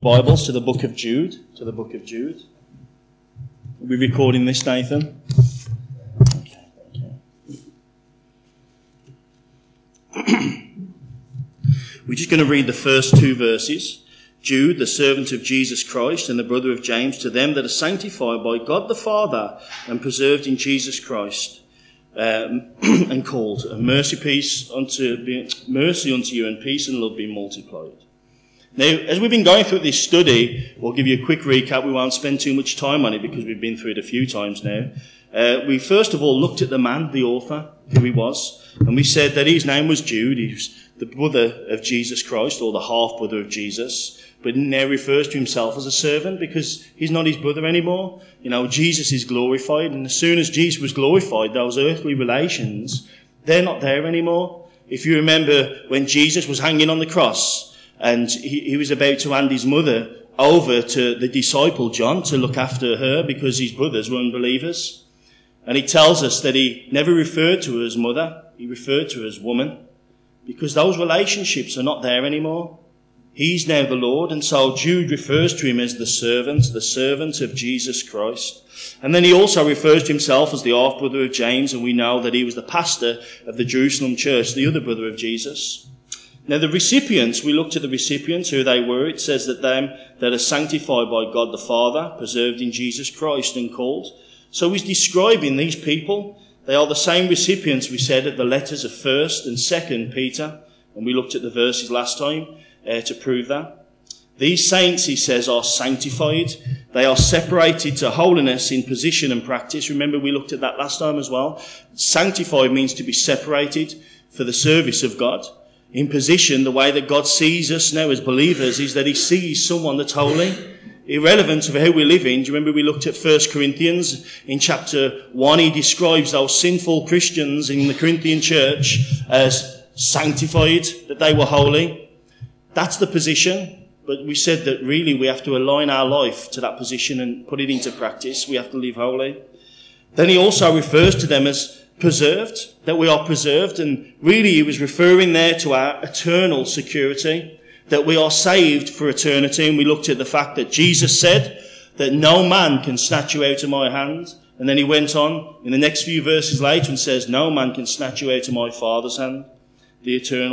Bibles to the book of Jude. Are we recording this, Nathan? Okay. We're just going to read the first two verses. Jude, the servant of Jesus Christ and the brother of James, to them that are sanctified by God the Father and preserved in Jesus Christ, and called. Mercy unto you, and peace and love be multiplied. Now, as we've been going through this study, we'll give you a quick recap. We won't spend too much time on it because we've been through it a few times now. We first of all looked at the man, the author, who he was, and we said that his name was Jude. He was the brother of Jesus Christ, or the half-brother of Jesus, but now refers to himself as a servant because he's not his brother anymore. You know, Jesus is glorified, and as soon as Jesus was glorified, those earthly relations, they're not there anymore. If you remember when Jesus was hanging on the cross, and he was about to hand his mother over to the disciple John to look after her because his brothers were unbelievers. And he tells us that he never referred to her as mother, he referred to her as woman, because those relationships are not there anymore. He's now the Lord, and so Jude refers to him as the servant of Jesus Christ. And then he also refers to himself as the half-brother of James, and we know that he was the pastor of the Jerusalem church, the other brother of Jesus. Now the recipients, we looked at the recipients, who they were. It says that them that are sanctified by God the Father, preserved in Jesus Christ and called. So he's describing these people. They are the same recipients, we said, of the letters of 1st and 2nd Peter. And we looked at the verses last time to prove that. These saints, he says, are sanctified. They are separated to holiness in position and practice. Remember, we looked at that last time as well. Sanctified means to be separated for the service of God. In position, the way that God sees us now as believers is that he sees someone that's holy, irrelevant of how we live in. Do you remember we looked at 1 Corinthians in chapter 1? He describes those sinful Christians in the Corinthian church as sanctified, that they were holy. That's the position. But we said that really we have to align our life to that position and put it into practice. We have to live holy. Then he also refers to them as preserved, that we are preserved, and really he was referring there to our eternal security, that we are saved for eternity. And we looked at the fact that Jesus said that no man can snatch you out of my hand, and then he went on in the next few verses later and says, no man can snatch you out of my Father's hand, the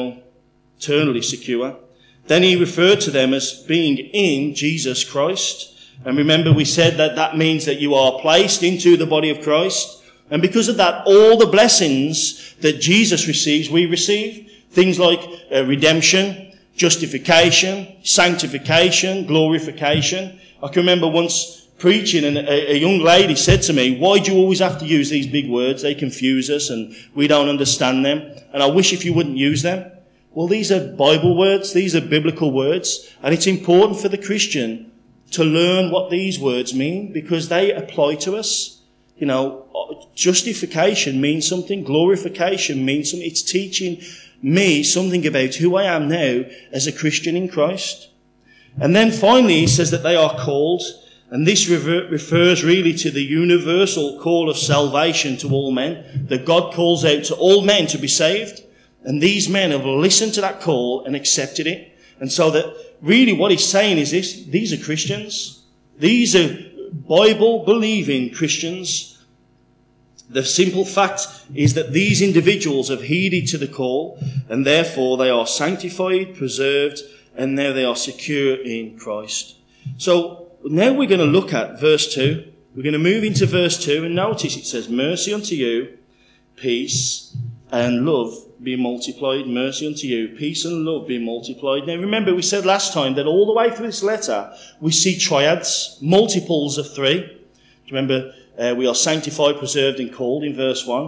eternally secure. Then he referred to them as being in Jesus Christ, and remember we said that that means that you are placed into the body of Christ. And because of that, all the blessings that Jesus receives, we receive. Things like redemption, justification, sanctification, glorification. I can remember once preaching and a young lady said to me, why do you always have to use these big words? They confuse us and we don't understand them. And I wish if you wouldn't use them. Well, these are Bible words. These are biblical words. And it's important for the Christian to learn what these words mean because they apply to us. You know, justification means something. Glorification means something. It's teaching me something about who I am now as a Christian in Christ. And then finally he says that they are called. And this refers really to the universal call of salvation to all men. That God calls out to all men to be saved. And these men have listened to that call and accepted it. And so that really what he's saying is this. These are Christians. These are Bible-believing Christians. The simple fact is that these individuals have heeded to the call and therefore they are sanctified, preserved, and now they are secure in Christ. So now we're going to look at verse 2. We're going to move into verse 2 and notice it says, mercy unto you, peace and love be multiplied. Mercy unto you, peace and love be multiplied. Now remember we said last time that all the way through this letter we see triads, multiples of 3. Do you remember we are sanctified, preserved and called in verse 1.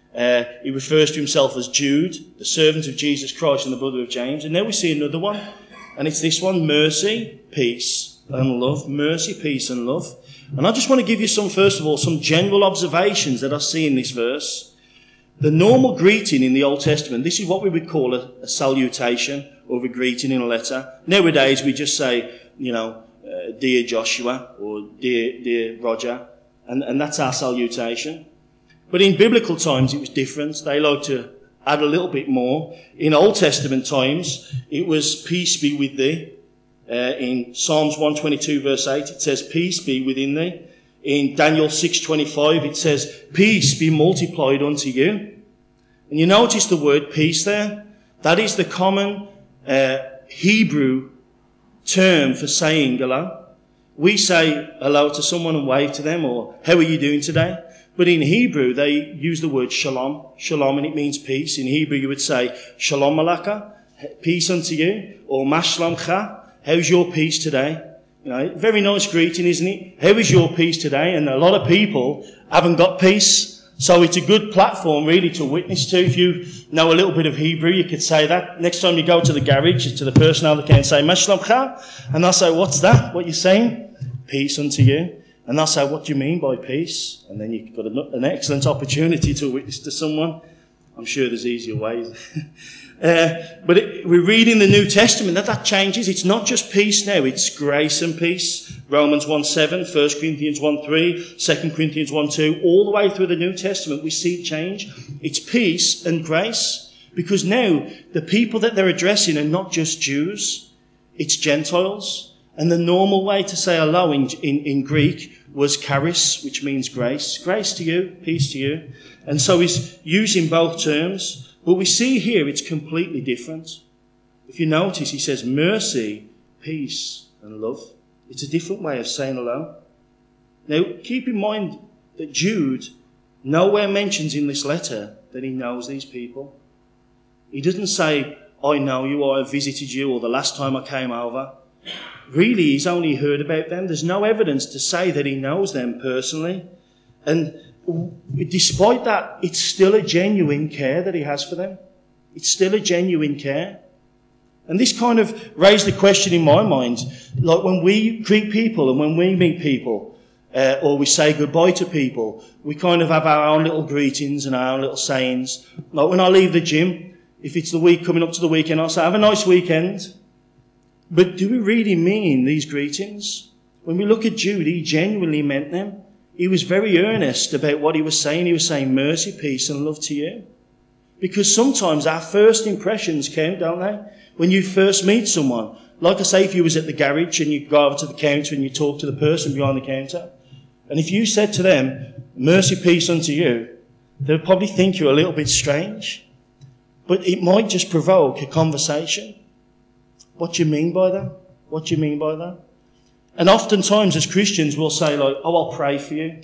He refers to himself as Jude, the servant of Jesus Christ and the brother of James. And now we see another one. And it's this one, mercy, peace and love. Mercy, peace and love. And I just want to give you first of all, some general observations that I see in this verse. The normal greeting in the Old Testament, this is what we would call a salutation or a greeting in a letter. Nowadays we just say, dear Joshua or dear Roger. And that's our salutation. But in biblical times it was different. They like to add a little bit more. In Old Testament times it was peace be with thee. In Psalms 122 verse 8, it says, peace be within thee. In Daniel 6:25, it says, peace be multiplied unto you. And you notice the word peace there? That is the common Hebrew term for saying hello. We say hello to someone and wave to them, or how are you doing today? But in Hebrew, they use the word shalom. Shalom, and it means peace. In Hebrew, you would say, shalom alaka, peace unto you, or mashlamcha, how's your peace today? You know, very nice greeting, isn't it? How is your peace today? And a lot of people haven't got peace. So it's a good platform, really, to witness to. If you know a little bit of Hebrew, you could say that. Next time you go to the garage, to the person out there, say, mashlamcha, and they'll say, what's that? What you're saying? Peace unto you. And they'll say, what do you mean by peace? And then you've got an excellent opportunity to witness to someone. I'm sure there's easier ways. But we read in the New Testament that changes. It's not just peace now, it's grace and peace. Romans 1:7, 1 Corinthians 1:3, 2 Corinthians 1:2, all the way through the New Testament we see it change. It's peace and grace. Because now the people that they're addressing are not just Jews, it's Gentiles. And the normal way to say hello in Greek was charis, which means grace. Grace to you, peace to you. And so he's using both terms. But we see here it's completely different. If you notice, he says mercy, peace, and love. It's a different way of saying hello. Now, keep in mind that Jude nowhere mentions in this letter that he knows these people. He doesn't say, I know you, or I visited you, or the last time I came over. Really, he's only heard about them. There's no evidence to say that he knows them personally. And despite that, it's still a genuine care that he has for them. It's still a genuine care. And this kind of raised the question in my mind, like when we greet people and when we meet people, or we say goodbye to people, we kind of have our own little greetings and our own little sayings. Like when I leave the gym, if it's the week coming up to the weekend, I'll say, have a nice weekend. But do we really mean these greetings? When we look at Jude, he genuinely meant them. He was very earnest about what he was saying. He was saying mercy, peace, and love to you. Because sometimes our first impressions count, don't they? When you first meet someone. Like I say, if you was at the garage and you go over to the counter and you talk to the person behind the counter, and if you said to them, mercy, peace unto you, they'll probably think you're a little bit strange. But it might just provoke a conversation. What do you mean by that? What do you mean by that? And oftentimes as Christians we'll say like, oh, I'll pray for you.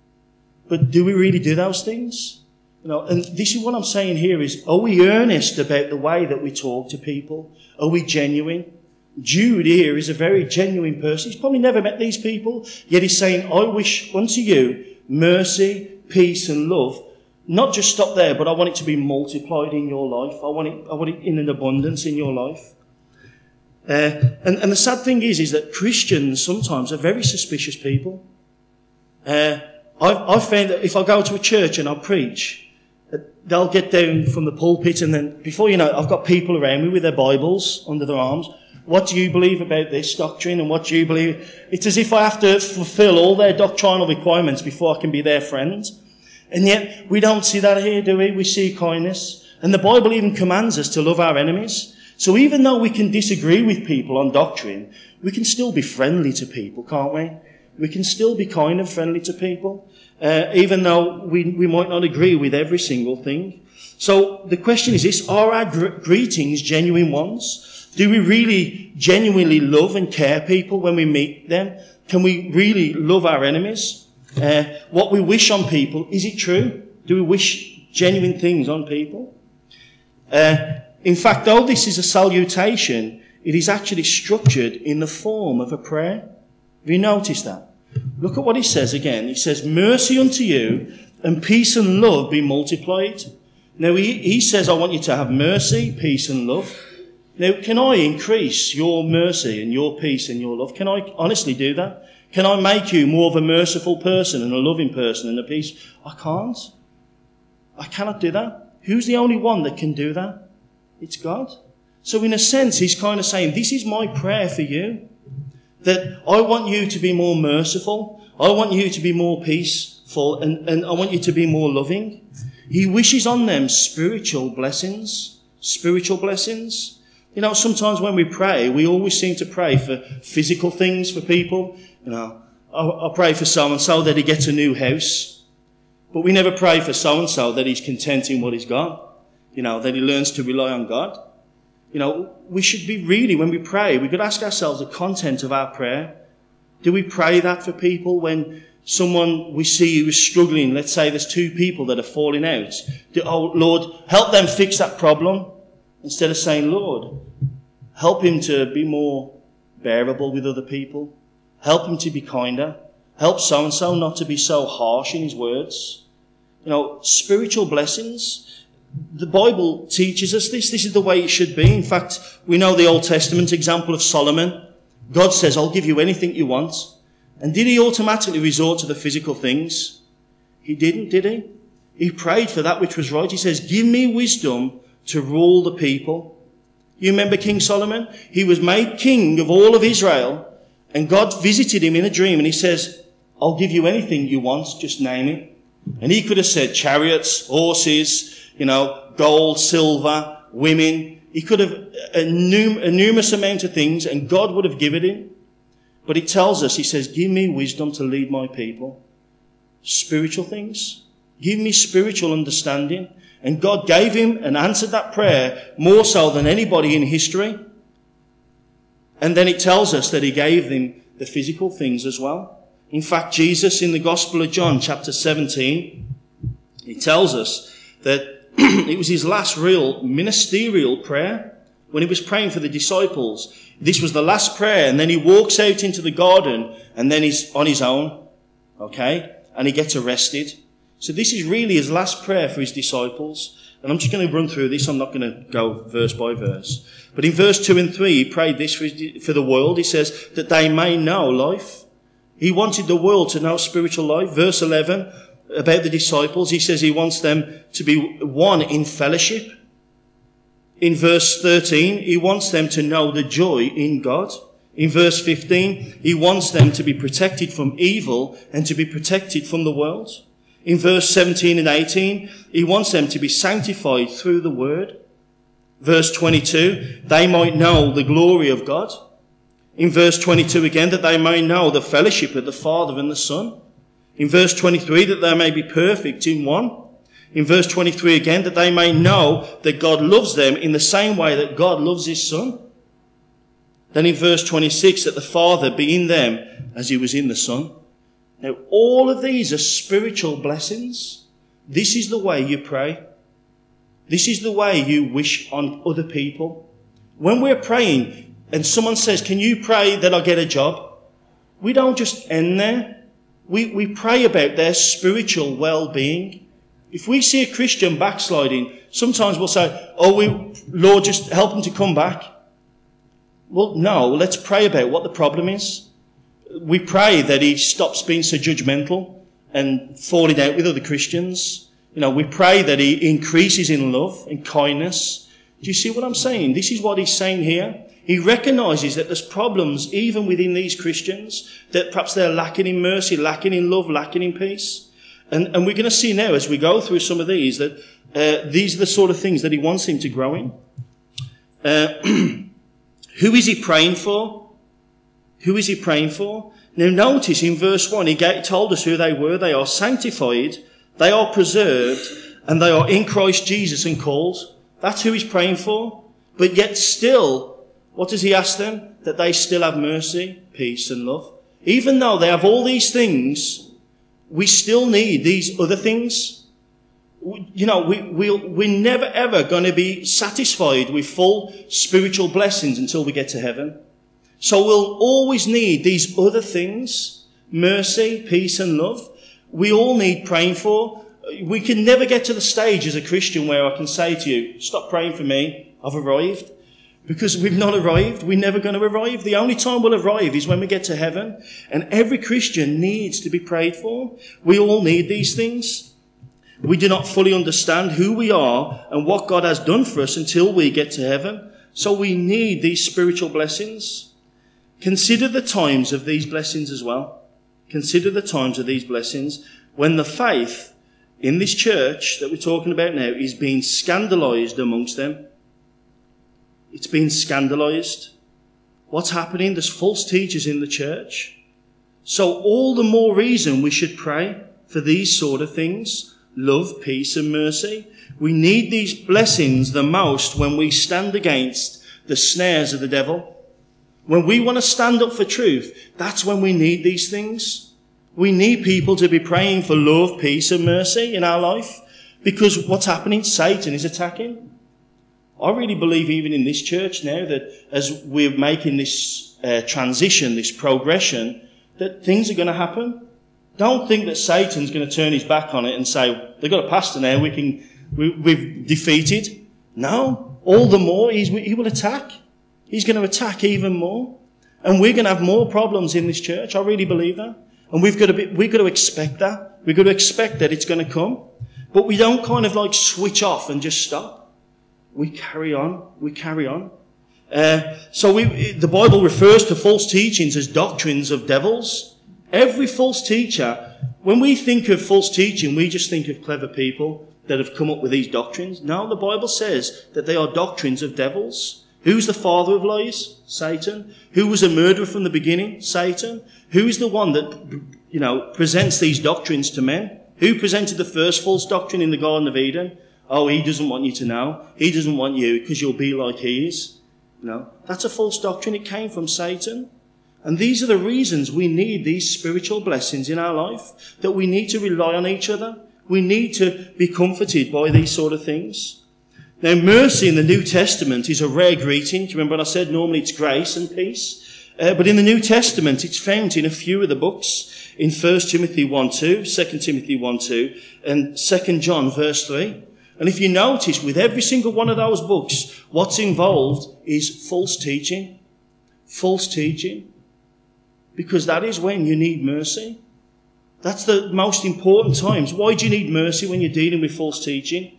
But do we really do those things? You know, and this is what I'm saying here is, are we earnest about the way that we talk to people? Are we genuine? Jude here is a very genuine person. He's probably never met these people, yet he's saying, I wish unto you mercy, peace and love. Not just stop there, but I want it to be multiplied in your life. I want it in an abundance in your life. And the sad thing is that Christians sometimes are very suspicious people. I've found that if I go to a church and I preach, they'll get down from the pulpit and then before you know it, I've got people around me with their Bibles under their arms. What do you believe about this doctrine and what do you believe? It's as if I have to fulfill all their doctrinal requirements before I can be their friend. And yet we don't see that here, do we? We see kindness. And the Bible even commands us to love our enemies. So even though we can disagree with people on doctrine, we can still be friendly to people, can't we? We can still be kind and friendly to people, even though we might not agree with every single thing. So the question is this, are our greetings genuine ones? Do we really genuinely love and care people when we meet them? Can we really love our enemies? What we wish on people, is it true? Do we wish genuine things on people? In fact, though this is a salutation, it is actually structured in the form of a prayer. Have you noticed that? Look at what he says again. He says, mercy unto you and peace and love be multiplied. Now he says, I want you to have mercy, peace and love. Now, can I increase your mercy and your peace and your love? Can I honestly do that? Can I make you more of a merciful person and a loving person and a peace? I can't. I cannot do that. Who's the only one that can do that? It's God. So in a sense, he's kind of saying, this is my prayer for you. That I want you to be more merciful. I want you to be more peaceful. And I want you to be more loving. He wishes on them spiritual blessings. Spiritual blessings. You know, sometimes when we pray, we always seem to pray for physical things for people. You know, I'll pray for so-and-so that he gets a new house. But we never pray for so-and-so that he's content in what he's got. You know, that he learns to rely on God. You know, we should be really, when we pray, we could ask ourselves the content of our prayer. Do we pray that for people when someone we see who is struggling? Let's say there's two people that are falling out. Oh, Lord, help them fix that problem. Instead of saying, Lord, help him to be more bearable with other people. Help him to be kinder. Help so-and-so not to be so harsh in his words. You know, spiritual blessings. The Bible teaches us this. This is the way it should be. In fact, we know the Old Testament example of Solomon. God says, I'll give you anything you want. And did he automatically resort to the physical things? He didn't, did he? He prayed for that which was right. He says, give me wisdom to rule the people. You remember King Solomon? He was made king of all of Israel, and God visited him in a dream, and he says, I'll give you anything you want, just name it. And he could have said chariots, horses, you know, gold, silver, women. He could have a numerous amount of things, and God would have given him. But he tells us, he says, give me wisdom to lead my people. Spiritual things. Give me spiritual understanding. And God gave him and answered that prayer more so than anybody in history. And then it tells us that he gave them the physical things as well. In fact, Jesus in the Gospel of John, chapter 17, he tells us that it was his last real ministerial prayer when he was praying for the disciples. This was the last prayer, and then he walks out into the garden, and then he's on his own, okay? And he gets arrested. So this is really his last prayer for his disciples. And I'm just going to run through this. I'm not going to go verse by verse. But in verse 2 and 3, he prayed this for the world. He says, that they may know life. He wanted the world to know spiritual life. Verse 11, about the disciples, he says he wants them to be one in fellowship. In verse 13, he wants them to know the joy in God. In verse 15, he wants them to be protected from evil and to be protected from the world. In verse 17 and 18, he wants them to be sanctified through the word. Verse 22, they might know the glory of God. In verse 22 again, that they may know the fellowship of the Father and the Son. In verse 23, that they may be perfect in one. In verse 23 again, that they may know that God loves them in the same way that God loves his Son. Then in verse 26, that the Father be in them as he was in the Son. Now, all of these are spiritual blessings. This is the way you pray. This is the way you wish on other people. When we're praying and someone says, can you pray that I get a job? We don't just end there. We pray about their spiritual well-being. If we see a Christian backsliding, sometimes we'll say, Lord, just help him to come back. Well, no, let's pray about what the problem is. We pray that he stops being so judgmental and falling out with other Christians. You know, we pray that he increases in love and kindness. Do you see what I'm saying? This is what he's saying here. He recognises that there's problems even within these Christians, that perhaps they're lacking in mercy, lacking in love, lacking in peace. And we're going to see now as we go through some of these that these are the sort of things that he wants him to grow in. Who is he praying for? Who is he praying for? Now notice in verse 1, he told us who they were. They are sanctified, they are preserved, and they are in Christ Jesus and called. That's who he's praying for. But yet still, what does he ask them? That they still have mercy, peace and love. Even though they have all these things, we still need these other things. You know, we're never ever going to be satisfied with full spiritual blessings until we get to heaven. So we'll always need these other things, mercy, peace and love. We all need praying for. We can never get to the stage as a Christian where I can say to you, stop praying for me, I've arrived. Because we've not arrived. We're never going to arrive. The only time we'll arrive is when we get to heaven. And every Christian needs to be prayed for. We all need these things. We do not fully understand who we are and what God has done for us until we get to heaven. So we need these spiritual blessings. Consider the times of these blessings as well. Consider the times of these blessings when the faith in this church that we're talking about now is being scandalized amongst them. It's been scandalized. What's happening? There's false teachers in the church. So all the more reason we should pray for these sort of things. Love, peace and mercy. We need these blessings the most when we stand against the snares of the devil. When we want to stand up for truth, that's when we need these things. We need people to be praying for love, peace and mercy in our life, because what's happening? Satan is attacking. I really believe even in this church now that as we're making this transition, this progression, that things are going to happen. Don't think that Satan's going to turn his back on it and say, they've got a pastor now, we've defeated. No, all the more he will attack. He's going to attack even more. And we're going to have more problems in this church. I really believe that. And we've got to expect that. We've got to expect that it's going to come. But we don't kind of like switch off and just stop. We carry on. We carry on. The Bible refers to false teachings as doctrines of devils. Every false teacher, when we think of false teaching, we just think of clever people that have come up with these doctrines. No, the Bible says that they are doctrines of devils. Who's the father of lies? Satan. Who was a murderer from the beginning? Satan. Who is the one that, presents these doctrines to men? Who presented the first false doctrine in the Garden of Eden? Oh, he doesn't want you to know. He doesn't want you because you'll be like he is. No, that's a false doctrine. It came from Satan. And these are the reasons we need these spiritual blessings in our life, that we need to rely on each other. We need to be comforted by these sort of things. Now, mercy in the New Testament is a rare greeting. Do you remember what I said? Normally it's grace and peace. But in the New Testament, it's found in a few of the books. In 1 Timothy 1:2, 2 Timothy 1:2, and 2 John verse 3. And if you notice, with every single one of those books, what's involved is false teaching. False teaching. Because that is when you need mercy. That's the most important times. Why do you need mercy when you're dealing with false teaching?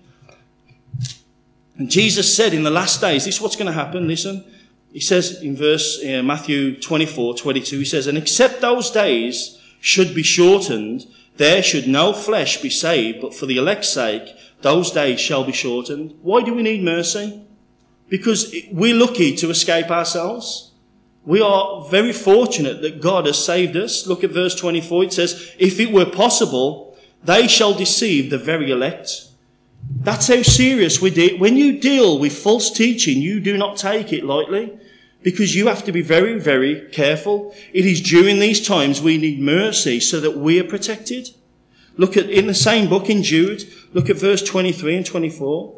And Jesus said in the last days, this is what's going to happen, listen. He says in Matthew 24:22, he says, and except those days should be shortened, there should no flesh be saved, but for the elect's sake, those days shall be shortened. Why do we need mercy? Because we're lucky to escape ourselves. We are very fortunate that God has saved us. Look at verse 24. It says, if it were possible, they shall deceive the very elect. That's how serious we do. When you deal with false teaching, you do not take it lightly, because you have to be very, very careful. It is during these times we need mercy so that we are protected. Look at, in the same book in Jude, look at verse 23 and 24.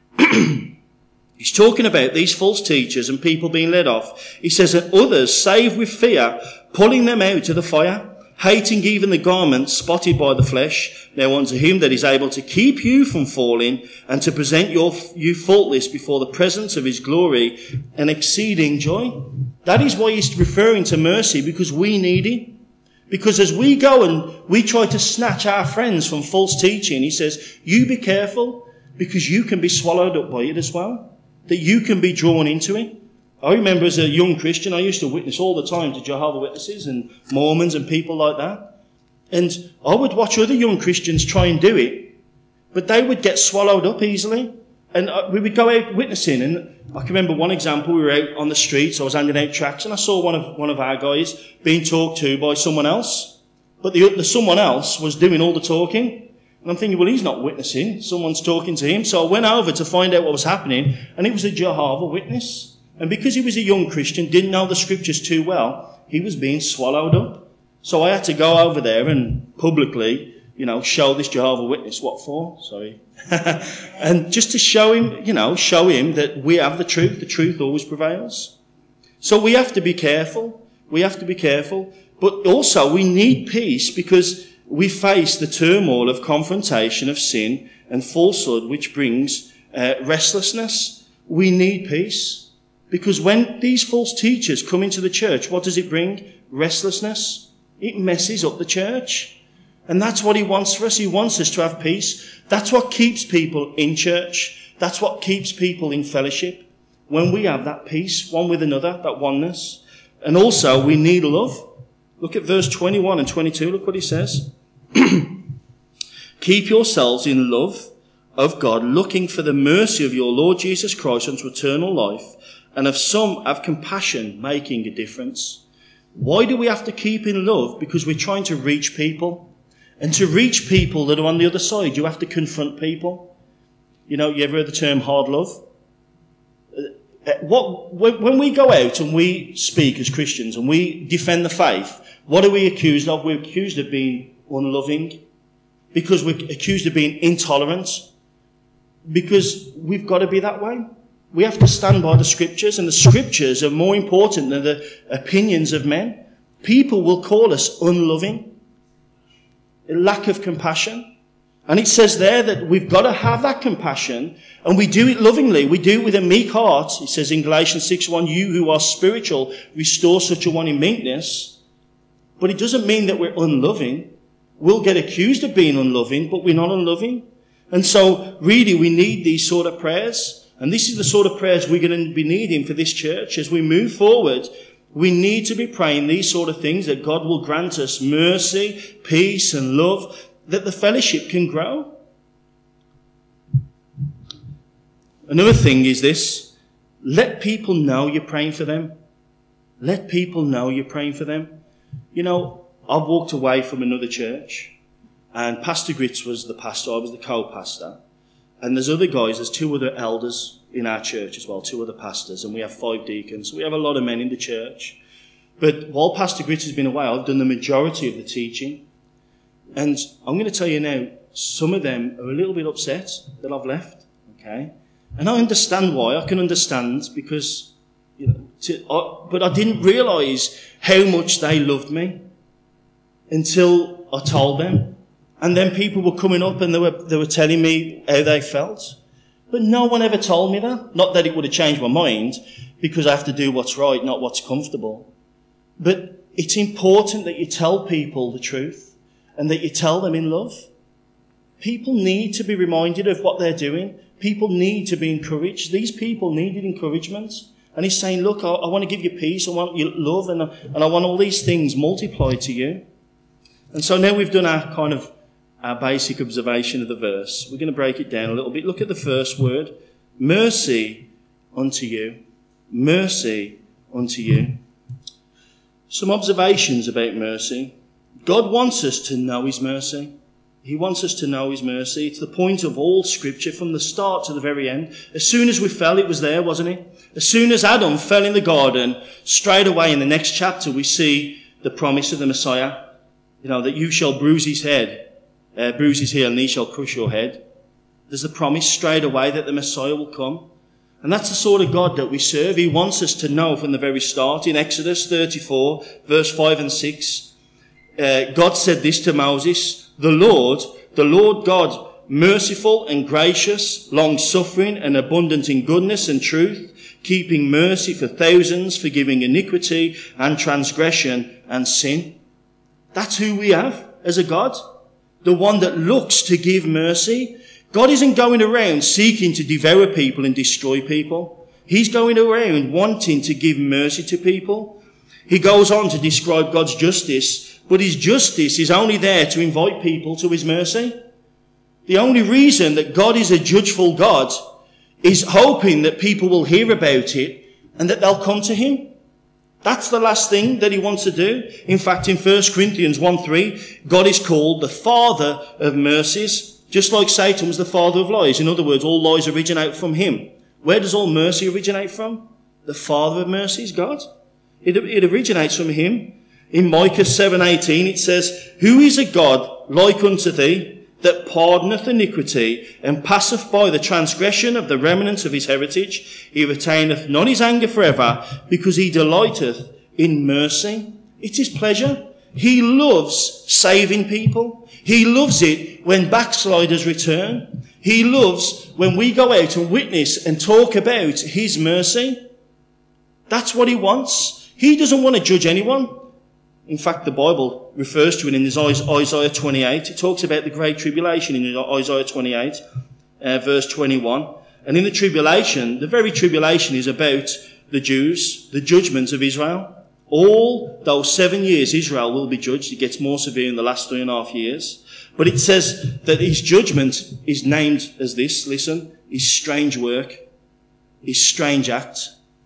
He's talking about these false teachers and people being led off. He says, and others save with fear, pulling them out of the fire, hating even the garment spotted by the flesh. Now unto him that is able to keep you from falling and to present you faultless before the presence of his glory and exceeding joy. That is why he's referring to mercy, because we need it. Because as we go and we try to snatch our friends from false teaching, he says, you be careful, because you can be swallowed up by it as well. That you can be drawn into it. I remember as a young Christian, I used to witness all the time to Jehovah's Witnesses and Mormons and people like that. And I would watch other young Christians try and do it, but they would get swallowed up easily. And we would go out witnessing. And I can remember one example, we were out on the streets, I was handing out tracts, and I saw one of our guys being talked to by someone else. But the someone else was doing all the talking. And I'm thinking, well, he's not witnessing. Someone's talking to him. So I went over to find out what was happening, and it was a Jehovah's Witness. And because he was a young Christian, didn't know the scriptures too well, he was being swallowed up. So I had to go over there and publicly, show this Jehovah's Witness. What for? Sorry. And just to show him that we have the truth. The truth always prevails. So we have to be careful. We have to be careful. But also we need peace, because we face the turmoil of confrontation of sin and falsehood, which brings restlessness. We need peace, because when these false teachers come into the church, what does it bring? Restlessness. It messes up the church. And that's what he wants for us. He wants us to have peace. That's what keeps people in church. That's what keeps people in fellowship. When we have that peace, one with another, that oneness. And also we need love. Look at verse 21 and 22. Look what he says. Keep yourselves in love of God, looking for the mercy of your Lord Jesus Christ unto eternal life, and of some have compassion, making a difference. Why do we have to keep in love? Because we're trying to reach people. And to reach people that are on the other side, you have to confront people. You know, you ever heard the term hard love? When we go out and we speak as Christians and we defend the faith, what are we accused of? We're accused of being unloving, because we're accused of being intolerant, because we've got to be that way. We have to stand by the scriptures, and the scriptures are more important than the opinions of men. People will call us unloving, a lack of compassion. And it says there that we've got to have that compassion, and we do it lovingly. We do it with a meek heart. It says in Galatians 6:1, you who are spiritual, restore such a one in meekness. But it doesn't mean that we're unloving. We'll get accused of being unloving, but we're not unloving. And so really we need these sort of prayers. And this is the sort of prayers we're going to be needing for this church. As we move forward, we need to be praying these sort of things, that God will grant us mercy, peace and love, that the fellowship can grow. Another thing is this: let people know you're praying for them. Let people know you're praying for them. You know, I walked away from another church, and Pastor Grits was the pastor, I was the co-pastor, and there's other guys, there's 2 other elders in our church as well, 2 other pastors, and we have 5 deacons. So we have a lot of men in the church. But while Pastor Grits has been away, I've done the majority of the teaching. And I'm going to tell you now, some of them are a little bit upset that I've left, okay? And I understand why. I can understand, because, you know, but I didn't realise how much they loved me until I told them. And then people were coming up and they were telling me how they felt. But no one ever told me that. Not that it would have changed my mind, because I have to do what's right, not what's comfortable. But it's important that you tell people the truth, and that you tell them in love. People need to be reminded of what they're doing. People need to be encouraged. These people needed encouragement. And he's saying, look, I want to give you peace, I want you love, and I want all these things multiplied to you. And so now we've done our basic observation of the verse. We're going to break it down a little bit. Look at the first word. Mercy unto you. Mercy unto you. Some observations about mercy. God wants us to know his mercy. He wants us to know his mercy. It's the point of all scripture from the start to the very end. As soon as we fell, it was there, wasn't it? As soon as Adam fell in the garden, straight away in the next chapter we see the promise of the Messiah. You know, that you shall bruise his head, bruise his heel, and he shall crush your head. There's the promise straight away that the Messiah will come. And that's the sort of God that we serve. He wants us to know from the very start. In Exodus 34, verse 5 and 6, God said this to Moses: the Lord God, merciful and gracious, long-suffering and abundant in goodness and truth, keeping mercy for thousands, forgiving iniquity and transgression and sin. That's who we have as a God. The one that looks to give mercy. God isn't going around seeking to devour people and destroy people. He's going around wanting to give mercy to people. He goes on to describe God's justice, but his justice is only there to invite people to his mercy. The only reason that God is a judgeful God is hoping that people will hear about it and that they'll come to him. That's the last thing that he wants to do. In fact, in 1 Corinthians 1:3, God is called the Father of mercies, just like Satan was the father of lies. In other words, all lies originate from him. Where does all mercy originate from? The Father of mercies, God. It originates from him. In Micah 7:18 it says, who is a God like unto thee, that pardoneth iniquity, and passeth by the transgression of the remnant of his heritage? He retaineth not his anger forever, because he delighteth in mercy. It's his pleasure. He loves saving people. He loves it when backsliders return. He loves when we go out and witness and talk about his mercy. That's what he wants. He doesn't want to judge anyone. In fact, the Bible refers to it in Isaiah 28. It talks about the Great Tribulation in Isaiah 28, verse 21. And in the tribulation, the very tribulation is about the Jews, the judgment of Israel. All those 7 years Israel will be judged. It gets more severe in the last 3.5 years. But it says that his judgment is named as this, listen, his strange work, his strange act.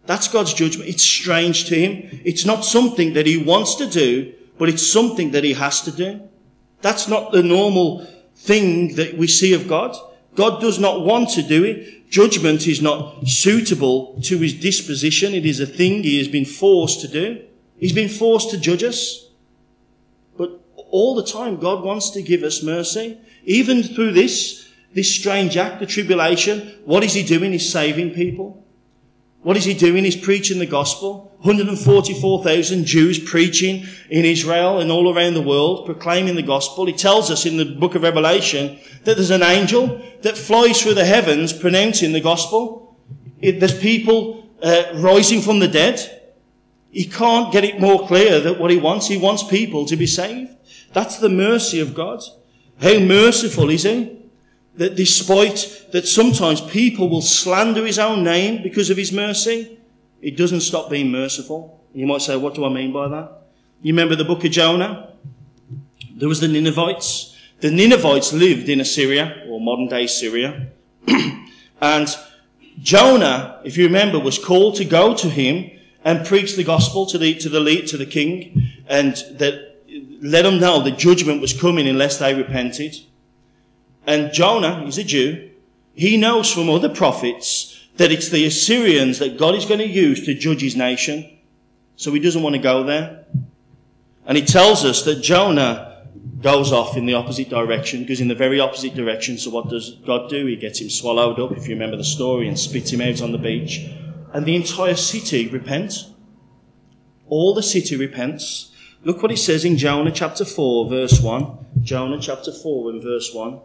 That's God's judgment. It's strange to him. It's not something that he wants to do, but it's something that he has to do. That's not the normal thing that we see of God. God does not want to do it. Judgment is not suitable to his disposition. It is a thing he has been forced to do. He's been forced to judge us. But all the time, God wants to give us mercy. Even through this strange act, the tribulation, what is he doing? He's saving people. What is he doing? He's preaching the gospel. 144,000 Jews preaching in Israel and all around the world, proclaiming the gospel. He tells us in the book of Revelation that there's an angel that flies through the heavens pronouncing the gospel. There's people rising from the dead. He can't get it more clear that what he wants people to be saved. That's the mercy of God. How merciful is he? That despite that sometimes people will slander his own name because of his mercy, he doesn't stop being merciful. You might say, what do I mean by that? You remember the book of Jonah? There was the Ninevites. The Ninevites lived in Assyria, or modern day Syria. And Jonah, if you remember, was called to go to him and preach the gospel to the king, and that let him know that judgment was coming unless they repented. And Jonah, he's a Jew, he knows from other prophets that it's the Assyrians that God is going to use to judge his nation. So he doesn't want to go there. And he tells us that Jonah goes off in the opposite direction, goes in the very opposite direction. So what does God do? He gets him swallowed up, if you remember the story, and spits him out on the beach. And the entire city repents. All the city repents. Look what it says in Jonah chapter 4, verse 1. Jonah chapter 4 and verse 1.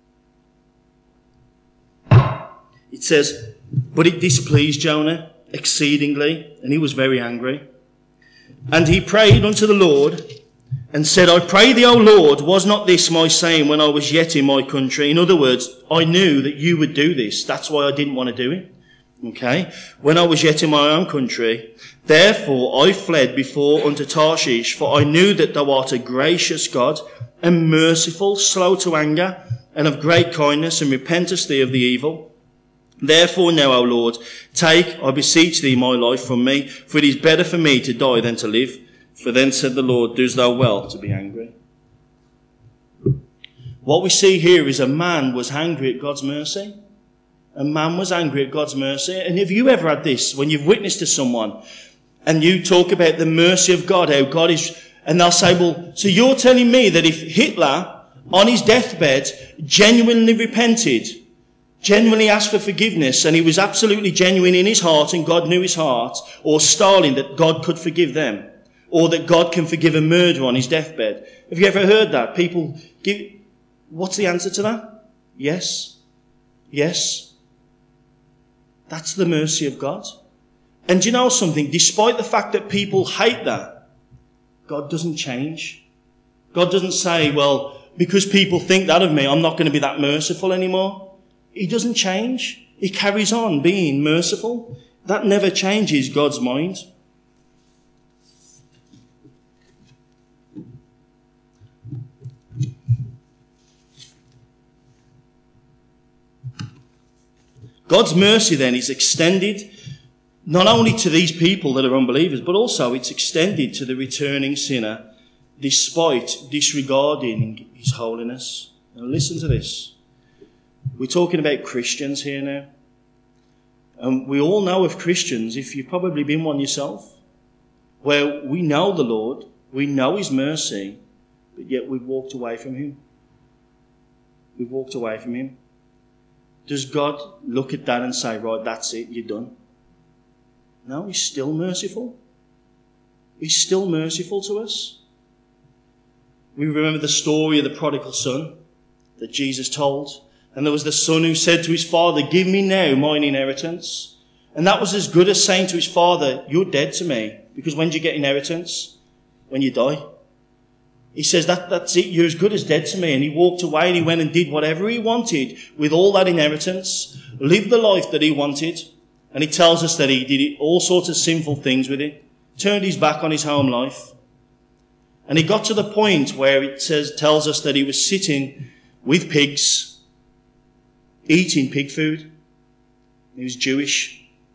It says, but it displeased Jonah exceedingly, and he was very angry. And he prayed unto the Lord, and said, I pray thee, O Lord, was not this my saying when I was yet in my country? In other words, I knew that you would do this. That's why I didn't want to do it. Okay? When I was yet in my own country. Therefore I fled before unto Tarshish, for I knew that thou art a gracious God, and merciful, slow to anger, and of great kindness, and repentest thee of the evil. Therefore now, O Lord, take, I beseech thee, my life from me, for it is better for me to die than to live. For then said the Lord, doest thou well to be angry. What we see here is a man was angry at God's mercy. A man was angry at God's mercy. And have you ever had this, when you've witnessed to someone, and you talk about the mercy of God, how God is, and they'll say, well, so you're telling me that if Hitler, on his deathbed, genuinely repented, genuinely asked for forgiveness, and he was absolutely genuine in his heart, and God knew his heart, or Stalin, that God could forgive them, or that God can forgive a murderer on his deathbed. Have you ever heard that? People give, what's the answer to that? Yes. Yes. That's the mercy of God. And do you know something? Despite the fact that people hate that, God doesn't change. God doesn't say, well, because people think that of me, I'm not going to be that merciful anymore. He doesn't change. He carries on being merciful. That never changes God's mind. God's mercy then is extended not only to these people that are unbelievers, but also it's extended to the returning sinner despite disregarding his holiness. Now listen to this. We're talking about Christians here now. And we all know of Christians, if you've probably been one yourself, where we know the Lord, we know his mercy, but yet we've walked away from him. We've walked away from him. Does God look at that and say, right, that's it, you're done? No, he's still merciful. He's still merciful to us. We remember the story of the prodigal son that Jesus told. And there was the son who said to his father, give me now mine inheritance. And that was as good as saying to his father, you're dead to me. Because when do you get inheritance? When you die. He says, that's it, you're as good as dead to me. And he walked away and he went and did whatever he wanted with all that inheritance, lived the life that he wanted. And he tells us that he did all sorts of sinful things with it, turned his back on his home life. And he got to the point where it tells us that he was sitting with pigs, eating pig food. He was Jewish.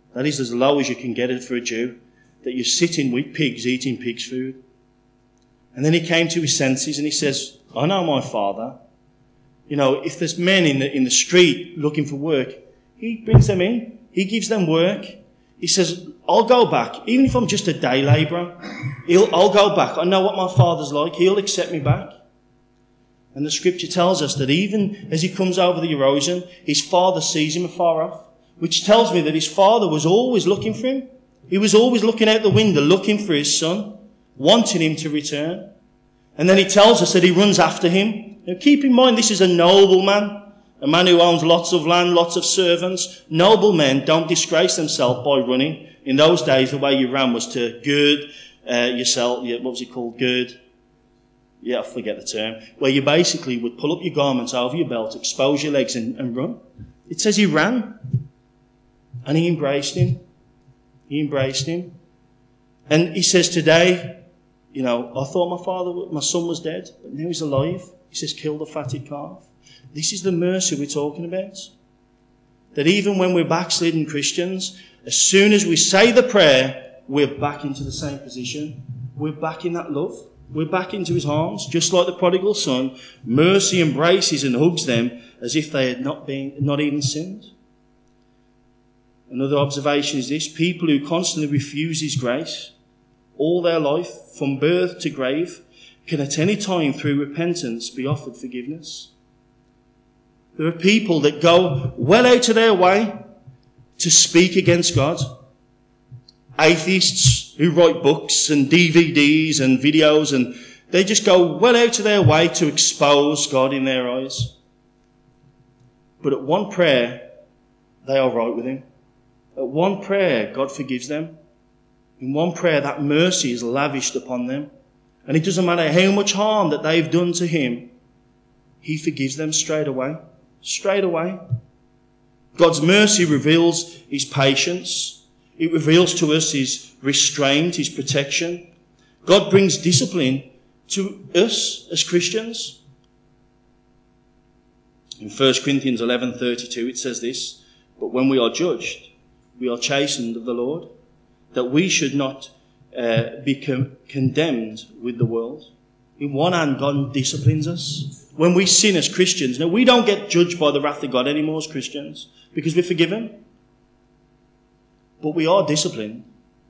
That is as low as you can get it for a Jew, that you're sitting with pigs, eating pig's food. And then he came to his senses and he says, I know my Father. You know, if there's men in the street looking for work, he brings them in. He gives them work. He says, I'll go back. Even if I'm just a day labourer, I'll go back. I know what my Father's like. He'll accept me back. And the scripture tells us that even as he comes over the horizon, his Father sees him afar off, which tells me that his Father was always looking for him. He was always looking out the window, looking for his son, wanting him to return. And then he tells us that he runs after him. Now keep in mind, this is a noble man, a man who owns lots of land, lots of servants. Noble men don't disgrace themselves by running. In those days, the way you ran was to gird yourself. What was it called? Gird. Yeah, I forget the term. Where you basically would pull up your garments over your belt, expose your legs and run. It says he ran. And he embraced him. He embraced him. And he says today, you know, I thought my son was dead, but now he's alive. He says, kill the fatted calf. This is the mercy we're talking about. That even when we're backslidden Christians, as soon as we say the prayer, we're back into the same position. We're back in that love. We're back into his arms, just like the prodigal son. Mercy embraces and hugs them as if they had not even sinned. Another observation is this: people who constantly refuse his grace all their life, from birth to grave, can at any time through repentance be offered forgiveness. There are people that go well out of their way to speak against God. Atheists who write books and DVDs and videos, and they just go well out of their way to expose God in their eyes. But at one prayer, they are right with him. At one prayer, God forgives them. In one prayer, that mercy is lavished upon them. And it doesn't matter how much harm that they've done to him, he forgives them straight away. Straight away. God's mercy reveals his patience. It reveals to us his restraint, his protection. God brings discipline to us as Christians. In 1 Corinthians 11:32 it says this: but when we are judged, we are chastened of the Lord, that we should not be condemned with the world. In one hand, God disciplines us. When we sin as Christians, now we don't get judged by the wrath of God anymore as Christians, because we're forgiven. But we are disciplined.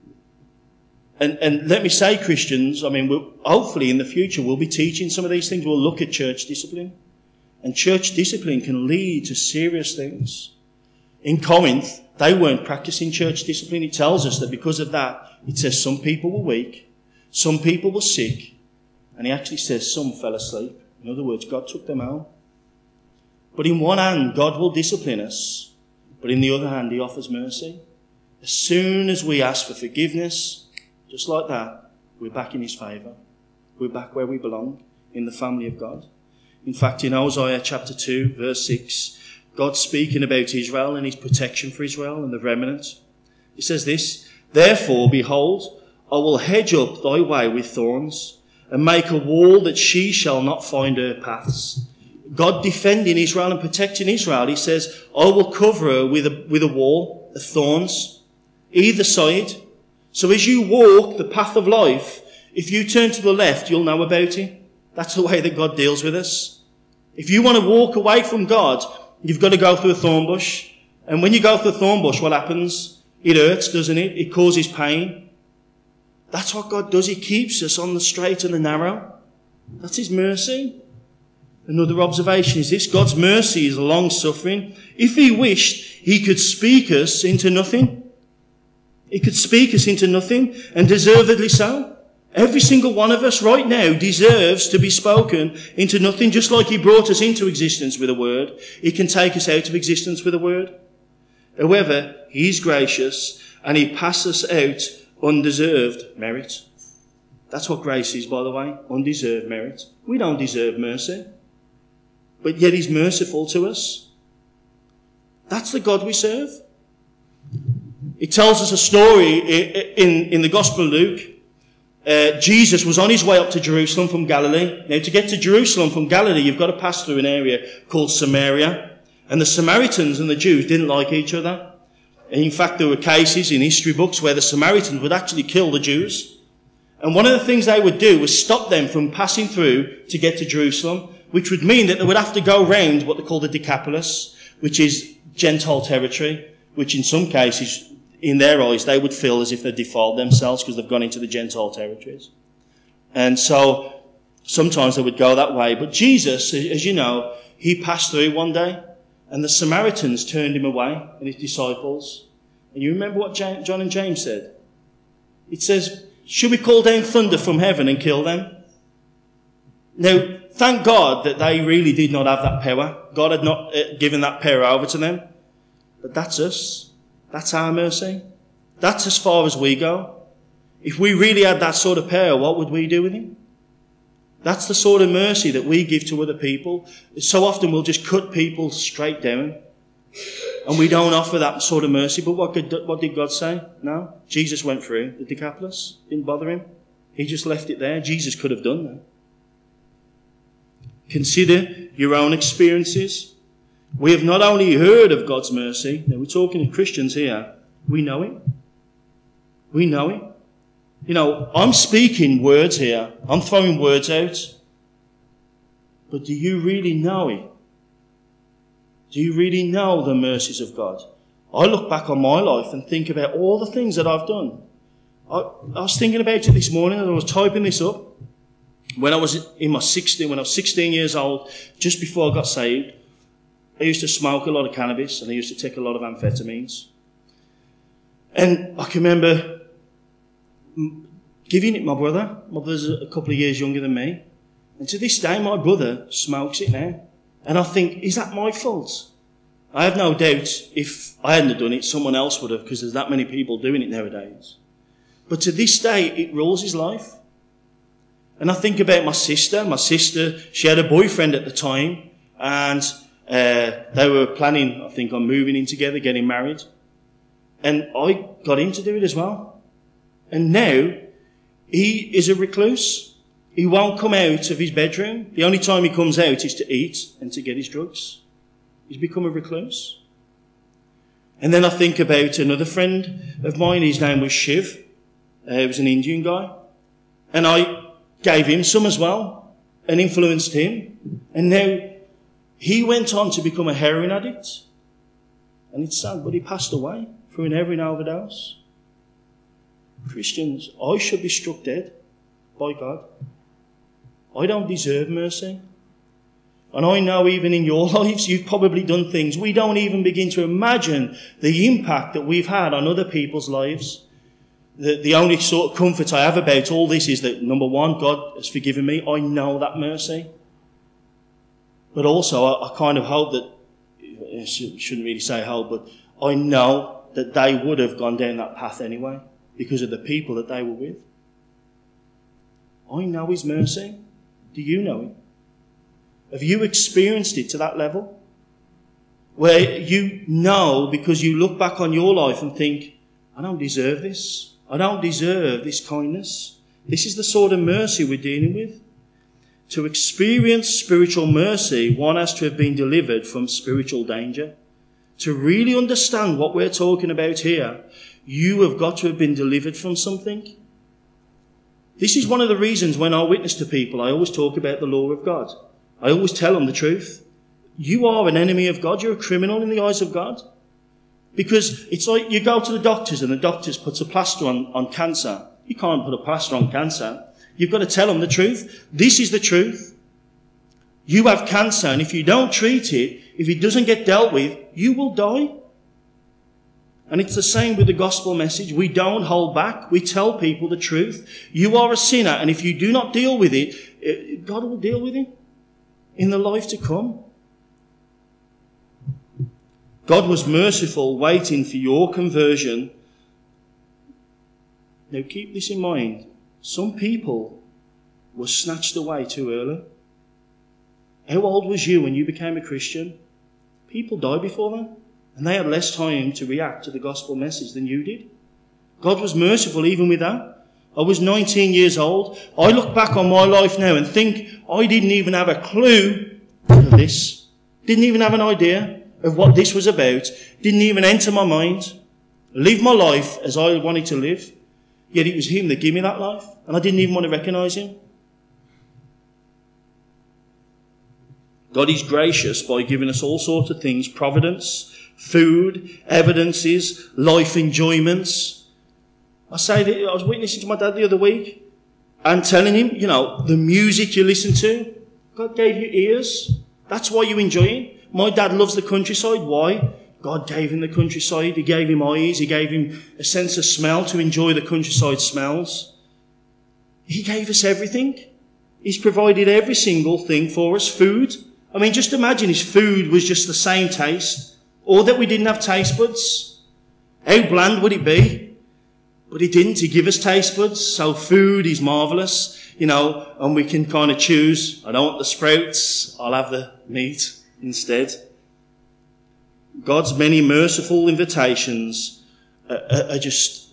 And let me say, Christians, I mean, hopefully in the future we'll be teaching some of these things. We'll look at church discipline. And church discipline can lead to serious things. In Corinth, they weren't practicing church discipline. It tells us that because of that, it says some people were weak, some people were sick, and he actually says some fell asleep. In other words, God took them out. But in one hand, God will discipline us, but in the other hand, he offers mercy. As soon as we ask for forgiveness, just like that, we're back in his favour. We're back where we belong, in the family of God. In fact, in Hosea chapter 2, verse 6, God's speaking about Israel and his protection for Israel and the remnant. He says this: therefore, behold, I will hedge up thy way with thorns, and make a wall that she shall not find her paths. God defending Israel and protecting Israel. He says, I will cover her with a wall of thorns, either side. So as you walk the path of life, if you turn to the left, you'll know about it. That's the way that God deals with us. If you want to walk away from God, you've got to go through a thorn bush. And when you go through a thorn bush, what happens? It hurts, doesn't it? It causes pain. That's what God does. He keeps us on the straight and the narrow. That's his mercy. Another observation is this: God's mercy is long-suffering. If he wished, he could speak us into nothing. He could speak us into nothing, and deservedly so. Every single one of us right now deserves to be spoken into nothing, just like he brought us into existence with a word. He can take us out of existence with a word. However, he's gracious, and he passes out undeserved merit. That's what grace is, by the way, undeserved merit. We don't deserve mercy, but yet he's merciful to us. That's the God we serve. It tells us a story in the Gospel of Luke. Jesus was on his way up to Jerusalem from Galilee. Now, to get to Jerusalem from Galilee, you've got to pass through an area called Samaria. And the Samaritans and the Jews didn't like each other. In fact, there were cases in history books where the Samaritans would actually kill the Jews. And one of the things they would do was stop them from passing through to get to Jerusalem, which would mean that they would have to go round what they call the Decapolis, which is Gentile territory, which in some cases, in their eyes, they would feel as if they defiled themselves because they've gone into the Gentile territories. And so sometimes they would go that way. But Jesus, as you know, he passed through one day and the Samaritans turned him away and his disciples. And you remember what John and James said? It says, should we call down thunder from heaven and kill them? Now, thank God that they really did not have that power. God had not given that power over to them. But that's us. That's our mercy. That's as far as we go. If we really had that sort of power, what would we do with him? That's the sort of mercy that we give to other people. So often we'll just cut people straight down. And we don't offer that sort of mercy. But what did God say? No. Jesus went through the Decapolis. Didn't bother him. He just left it there. Jesus could have done that. Consider your own experiences. We have not only heard of God's mercy, now we're talking to Christians here, we know it. We know it. You know, I'm speaking words here. I'm throwing words out. But do you really know it? Do you really know the mercies of God? I look back on my life and think about all the things that I've done. I was thinking about it this morning as I was typing this up. When I was 16 years old, just before I got saved, I used to smoke a lot of cannabis and I used to take a lot of amphetamines. And I can remember giving it my brother. My brother's a couple of years younger than me. And to this day, my brother smokes it now. And I think, is that my fault? I have no doubt if I hadn't done it, someone else would have, because there's that many people doing it nowadays. But to this day, it rules his life. And I think about my sister. My sister, she had a boyfriend at the time, and they were planning, I think, on moving in together, getting married. And I got him to do it as well. And now, he is a recluse. He won't come out of his bedroom. The only time he comes out is to eat and to get his drugs. He's become a recluse. And then I think about another friend of mine. His name was Shiv. He was an Indian guy. And I gave him some as well and influenced him. And now he went on to become a heroin addict. And it's sad, but he passed away through an heroin overdose. Christians, I should be struck dead by God. I don't deserve mercy. And I know even in your lives, you've probably done things. We don't even begin to imagine the impact that we've had on other people's lives. The only sort of comfort I have about all this is that, number one, God has forgiven me. I know that mercy. But also, I kind of hope that, I shouldn't really say hope, but I know that they would have gone down that path anyway because of the people that they were with. I know his mercy. Do you know it? Have you experienced it to that level? Where you know because you look back on your life and think, I don't deserve this. I don't deserve this kindness. This is the sort of mercy we're dealing with. To experience spiritual mercy, one has to have been delivered from spiritual danger. To really understand what we're talking about here, you have got to have been delivered from something. This is one of the reasons when I witness to people, I always talk about the law of God. I always tell them the truth. You are an enemy of God. You're a criminal in the eyes of God. Because it's like you go to the doctors and the doctors puts a plaster on cancer. You can't put a plaster on cancer. You've got to tell them the truth. This is the truth. You have cancer, and if you don't treat it, if it doesn't get dealt with, you will die. And it's the same with the gospel message. We don't hold back. We tell people the truth. You are a sinner, and if you do not deal with it, God will deal with it in the life to come. God was merciful, waiting for your conversion. Now keep this in mind. Some people were snatched away too early. How old was you when you became a Christian? People died before then, and they had less time to react to the gospel message than you did. God was merciful even with that. I was 19 years old. I look back on my life now and think I didn't even have a clue of this. Didn't even have an idea of what this was about. Didn't even enter my mind. live my life as I wanted to live. Yet it was him that gave me that life, and I didn't even want to recognise him. God is gracious by giving us all sorts of things, providence, food, evidences, life enjoyments. I was witnessing to my dad the other week and telling him, the music you listen to, God gave you ears. That's why you enjoy it. My dad loves the countryside. Why? God gave him the countryside. He gave him eyes. He gave him a sense of smell to enjoy the countryside smells. He gave us everything. He's provided every single thing for us. Food. I mean, just imagine his food was just the same taste, or that we didn't have taste buds. How bland would it be? But he didn't. He gave us taste buds. So food is marvellous, and we can kind of choose. I don't want the sprouts. I'll have the meat instead. God's many merciful invitations are just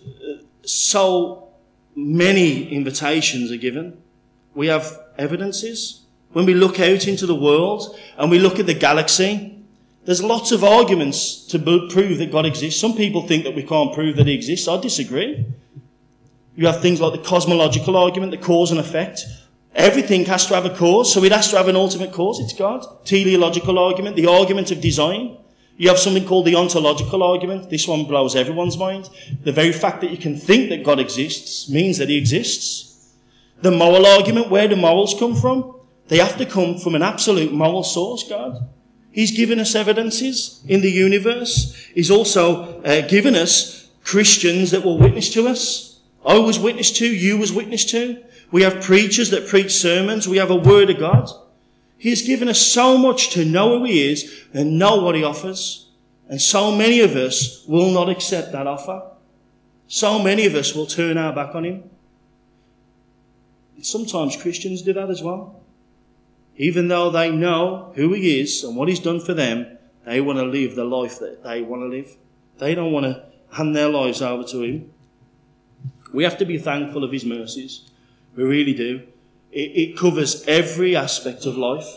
so many invitations are given. We have evidences. When we look out into the world and we look at the galaxy, there's lots of arguments to prove that God exists. Some people think that we can't prove that he exists. I disagree. You have things like the cosmological argument, the cause and effect. Everything has to have a cause, so it has to have an ultimate cause. It's God. Teleological argument, the argument of design. You have something called the ontological argument. This one blows everyone's mind. The very fact that you can think that God exists means that he exists. The moral argument, where do morals come from? They have to come from an absolute moral source, God. He's given us evidences in the universe. He's also given us Christians that will witness to us. I was witness to, you was witness to. We have preachers that preach sermons. We have a word of God. He has given us so much to know who he is and know what he offers. And so many of us will not accept that offer. So many of us will turn our back on him. Sometimes Christians do that as well. Even though they know who he is and what he's done for them, they want to live the life that they want to live. They don't want to hand their lives over to him. We have to be thankful of his mercies. We really do. It covers every aspect of life.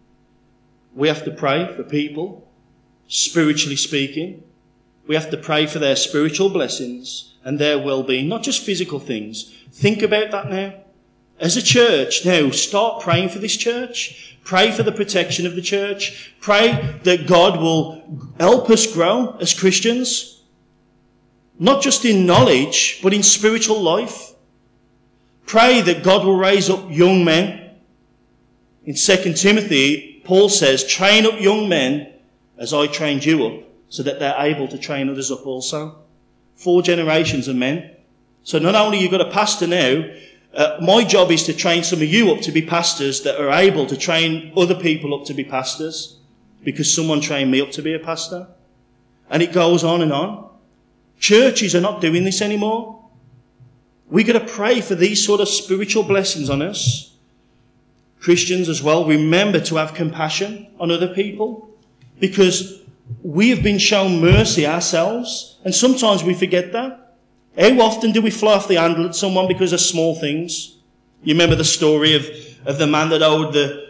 We have to pray for people, spiritually speaking. We have to pray for their spiritual blessings and their well-being, not just physical things. Think about that now. As a church, now start praying for this church. Pray for the protection of the church. Pray that God will help us grow as Christians. Not just in knowledge, but in spiritual life. Pray that God will raise up young men. In 2 Timothy, Paul says, train up young men as I trained you up, so that they're able to train others up also. 4 generations of men. So not only you've got a pastor now, my job is to train some of you up to be pastors that are able to train other people up to be pastors, because someone trained me up to be a pastor. And it goes on and on. Churches are not doing this anymore. We've got to pray for these sort of spiritual blessings on us. Christians as well, remember to have compassion on other people, because we have been shown mercy ourselves, and sometimes we forget that. How often do we fly off the handle at someone because of small things? You remember the story of the man that owed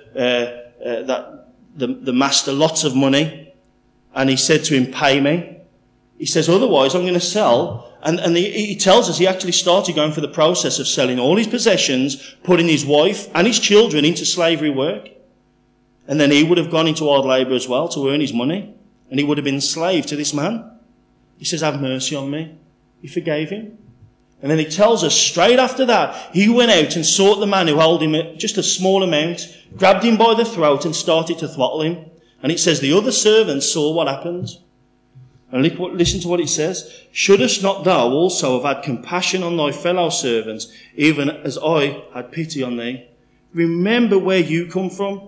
the master lots of money, and he said to him, pay me. He says, otherwise I'm going to sell. And he tells us he actually started going through the process of selling all his possessions, putting his wife and his children into slavery work. And then he would have gone into hard labour as well to earn his money. And he would have been slave to this man. He says, have mercy on me. He forgave him. And then he tells us straight after that, he went out and sought the man who owed him just a small amount, grabbed him by the throat and started to throttle him. And it says the other servants saw what happened. And listen to what it says. Shouldest not thou also have had compassion on thy fellow servants, even as I had pity on thee? Remember where you come from.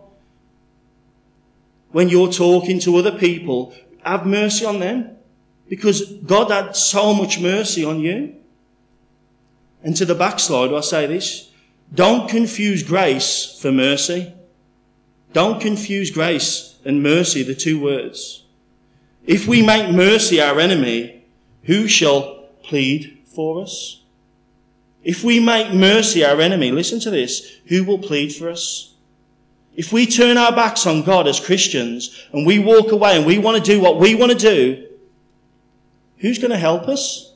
When you're talking to other people, have mercy on them, because God had so much mercy on you. And to the backslider, I say this: don't confuse grace for mercy. Don't confuse grace and mercy, the two words. If we make mercy our enemy, who shall plead for us? If we make mercy our enemy, listen to this, who will plead for us? If we turn our backs on God as Christians and we walk away and we want to do what we want to do, who's going to help us?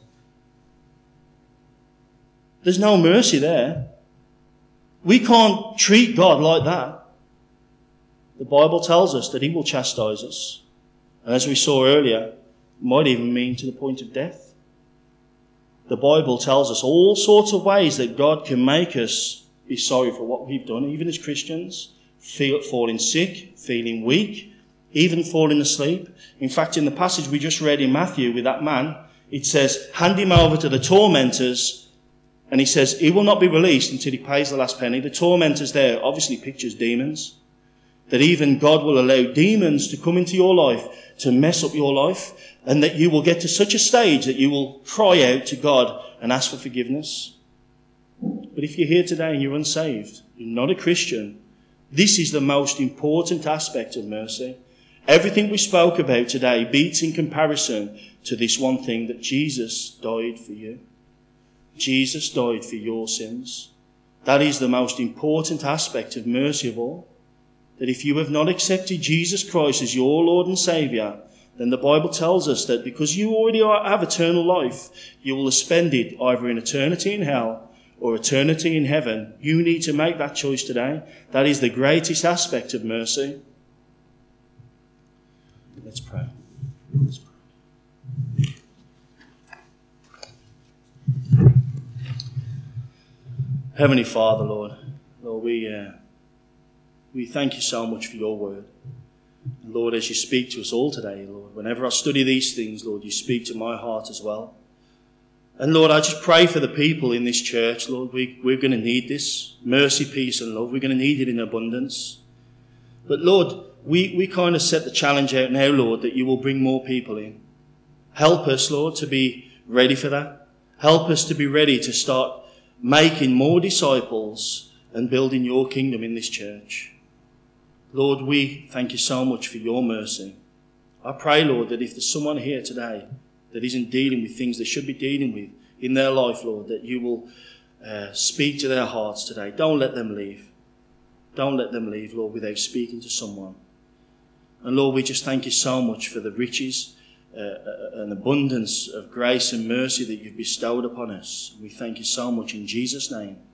There's no mercy there. We can't treat God like that. The Bible tells us that he will chastise us. And as we saw earlier, it might even mean to the point of death. The Bible tells us all sorts of ways that God can make us be sorry for what we've done, even as Christians, falling sick, feeling weak, even falling asleep. In fact, in the passage we just read in Matthew with that man, it says, hand him over to the tormentors, and he says he will not be released until he pays the last penny. The tormentors there obviously pictures demons. That even God will allow demons to come into your life to mess up your life, and that you will get to such a stage that you will cry out to God and ask for forgiveness. But if you're here today and you're unsaved, you're not a Christian, this is the most important aspect of mercy. Everything we spoke about today beats in comparison to this one thing, that Jesus died for you. Jesus died for your sins. That is the most important aspect of mercy of all. That if you have not accepted Jesus Christ as your Lord and Saviour, then the Bible tells us that because you already have eternal life, you will spend it either in eternity in hell or eternity in heaven. You need to make that choice today. That is the greatest aspect of mercy. Let's pray. Let's pray. Heavenly Father, Lord, we thank you so much for your word. And Lord, as you speak to us all today, Lord, whenever I study these things, Lord, you speak to my heart as well. And Lord, I just pray for the people in this church, Lord. We're going to need this mercy, peace and love. We're going to need it in abundance. But Lord, we kind of set the challenge out now, Lord, that you will bring more people in. Help us, Lord, to be ready for that. Help us to be ready to start making more disciples and building your kingdom in this church. Lord, we thank you so much for your mercy. I pray, Lord, that if there's someone here today that isn't dealing with things they should be dealing with in their life, Lord, that you will speak to their hearts today. Don't let them leave. Don't let them leave, Lord, without speaking to someone. And Lord, we just thank you so much for the riches and abundance of grace and mercy that you've bestowed upon us. We thank you so much in Jesus' name.